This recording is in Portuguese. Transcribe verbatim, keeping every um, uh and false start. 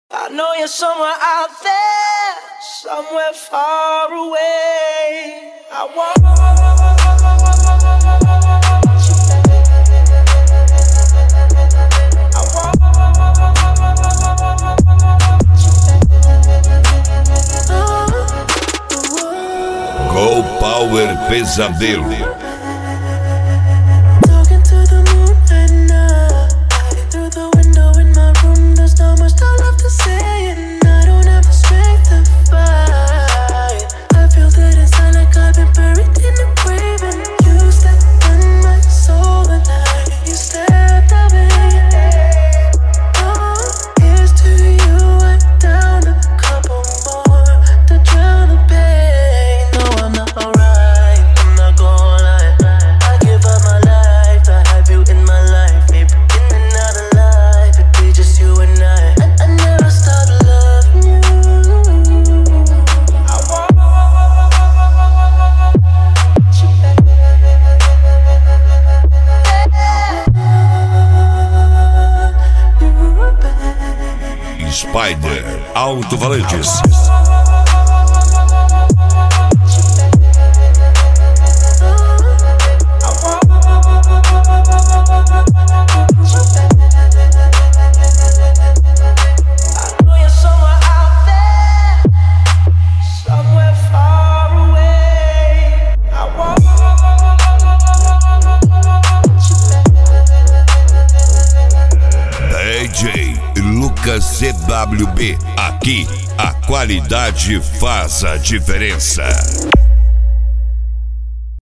I know you're somewhere out there, somewhere far away. I want Go Power Pesadelo. Spider Alto-Falantes. D J Lucas C W B, aqui a qualidade faz a diferença.